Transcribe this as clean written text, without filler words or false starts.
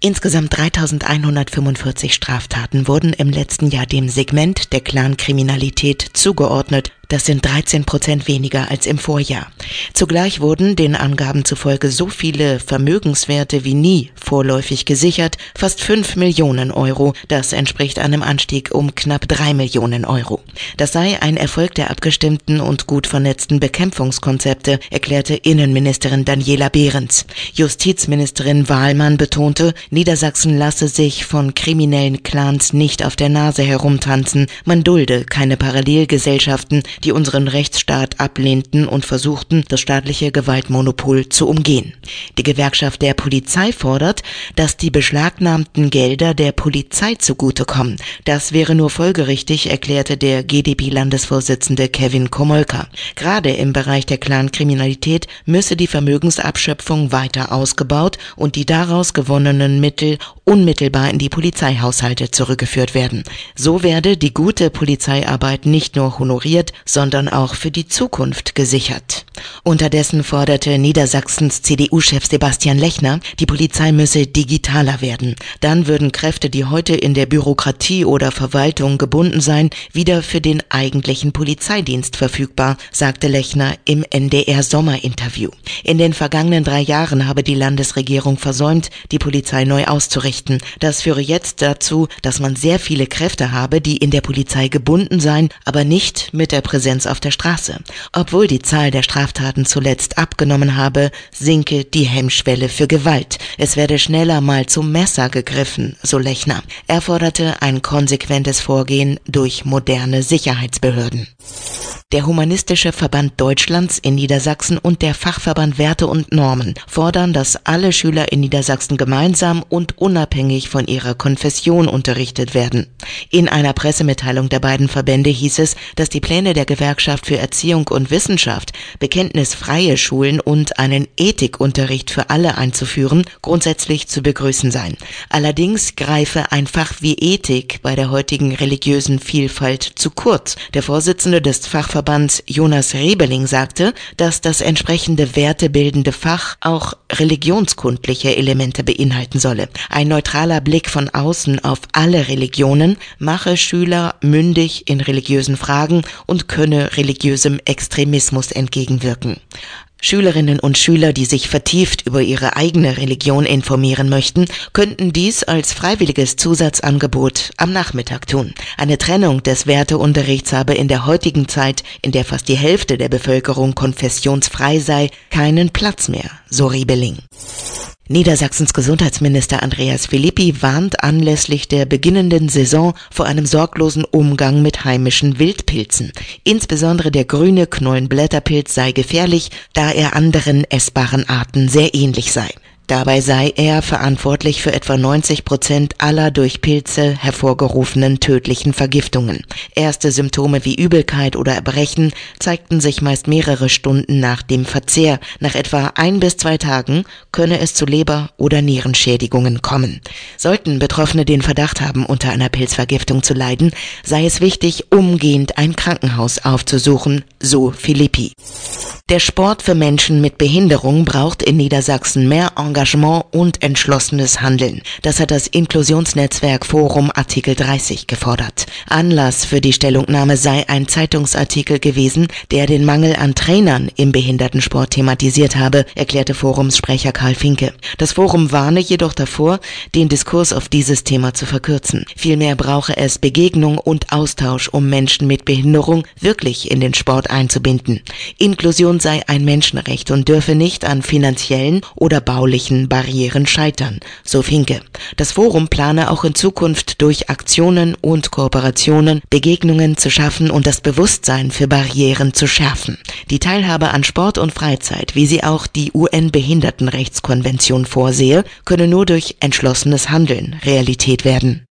Insgesamt 3.145 Straftaten wurden im letzten Jahr dem Segment der Clankriminalität zugeordnet. Das sind 13% weniger als im Vorjahr. Zugleich wurden den Angaben zufolge so viele Vermögenswerte wie nie vorläufig gesichert, fast 5 Millionen Euro. Das entspricht einem Anstieg um knapp 3 Millionen Euro. Das sei ein Erfolg der abgestimmten und gut vernetzten Bekämpfungskonzepte, erklärte Innenministerin Daniela Behrens. Justizministerin Wahlmann betonte, Niedersachsen lasse sich von kriminellen Clans nicht auf der Nase herumtanzen. Man dulde keine Parallelgesellschaften, die unseren Rechtsstaat ablehnten und versuchten, das staatliche Gewaltmonopol zu umgehen. Die Gewerkschaft der Polizei fordert, dass die beschlagnahmten Gelder der Polizei zugutekommen. Das wäre nur folgerichtig, erklärte der GdP-Landesvorsitzende Kevin Komolka. Gerade im Bereich der Clankriminalität müsse die Vermögensabschöpfung weiter ausgebaut und die daraus gewonnenen Mittel unmittelbar in die Polizeihaushalte zurückgeführt werden. So werde die gute Polizeiarbeit nicht nur honoriert, sondern auch für die Zukunft gesichert. Unterdessen forderte Niedersachsens CDU-Chef Sebastian Lechner, die Polizei müsse digitaler werden. Dann würden Kräfte, die heute in der Bürokratie oder Verwaltung gebunden seien, wieder für den eigentlichen Polizeidienst verfügbar, sagte Lechner im NDR-Sommerinterview. In den vergangenen 3 Jahren habe die Landesregierung versäumt, die Polizei neu auszurichten. Das führe jetzt dazu, dass man sehr viele Kräfte habe, die in der Polizei gebunden seien, aber nicht mit der Präsenz auf der Straße. Obwohl die Zahl der Straftaten zuletzt abgenommen habe, sinke die Hemmschwelle für Gewalt. Es werde schneller mal zum Messer gegriffen, so Lechner. Er forderte ein konsequentes Vorgehen durch moderne Sicherheitsbehörden. Der Humanistische Verband Deutschlands in Niedersachsen und der Fachverband Werte und Normen fordern, dass alle Schüler in Niedersachsen gemeinsam und unabhängig von ihrer Konfession unterrichtet werden. In einer Pressemitteilung der beiden Verbände hieß es, dass die Pläne der Gewerkschaft für Erziehung und Wissenschaft, bekenntnisfreie Schulen und einen Ethikunterricht für alle einzuführen, grundsätzlich zu begrüßen seien. Allerdings greife ein Fach wie Ethik bei der heutigen religiösen Vielfalt zu kurz. Der Vorsitzende des Fachverbands Jonas Rebeling sagte, dass das entsprechende wertebildende Fach auch religionskundliche Elemente beinhalten solle. Ein neutraler Blick von außen auf alle Religionen mache Schüler mündig in religiösen Fragen und könne religiösem Extremismus entgegenwirken. Schülerinnen und Schüler, die sich vertieft über ihre eigene Religion informieren möchten, könnten dies als freiwilliges Zusatzangebot am Nachmittag tun. Eine Trennung des Werteunterrichts habe in der heutigen Zeit, in der fast die Hälfte der Bevölkerung konfessionsfrei sei, keinen Platz mehr, so Riebeling. Niedersachsens Gesundheitsminister Andreas Philippi warnt anlässlich der beginnenden Saison vor einem sorglosen Umgang mit heimischen Wildpilzen. Insbesondere der grüne Knollenblätterpilz sei gefährlich, da er anderen essbaren Arten sehr ähnlich sei. Dabei sei er verantwortlich für etwa 90% aller durch Pilze hervorgerufenen tödlichen Vergiftungen. Erste Symptome wie Übelkeit oder Erbrechen zeigten sich meist mehrere Stunden nach dem Verzehr. Nach etwa 1 bis 2 Tagen könne es zu Leber- oder Nierenschädigungen kommen. Sollten Betroffene den Verdacht haben, unter einer Pilzvergiftung zu leiden, sei es wichtig, umgehend ein Krankenhaus aufzusuchen, so Philippi. Der Sport für Menschen mit Behinderung braucht in Niedersachsen mehr Engagement und entschlossenes Handeln. Das hat das Inklusionsnetzwerk Forum Artikel 30 gefordert. Anlass für die Stellungnahme sei ein Zeitungsartikel gewesen, der den Mangel an Trainern im Behindertensport thematisiert habe, erklärte Forumssprecher Karl Finke. Das Forum warne jedoch davor, den Diskurs auf dieses Thema zu verkürzen. Vielmehr brauche es Begegnung und Austausch, um Menschen mit Behinderung wirklich in den Sport einzubinden. Inklusion sei ein Menschenrecht und dürfe nicht an finanziellen oder baulichen Barrieren scheitern, so Finke. Das Forum plane auch in Zukunft durch Aktionen und Kooperationen Begegnungen zu schaffen und das Bewusstsein für Barrieren zu schärfen. Die Teilhabe an Sport und Freizeit, wie sie auch die UN-Behindertenrechtskonvention vorsehe, könne nur durch entschlossenes Handeln Realität werden.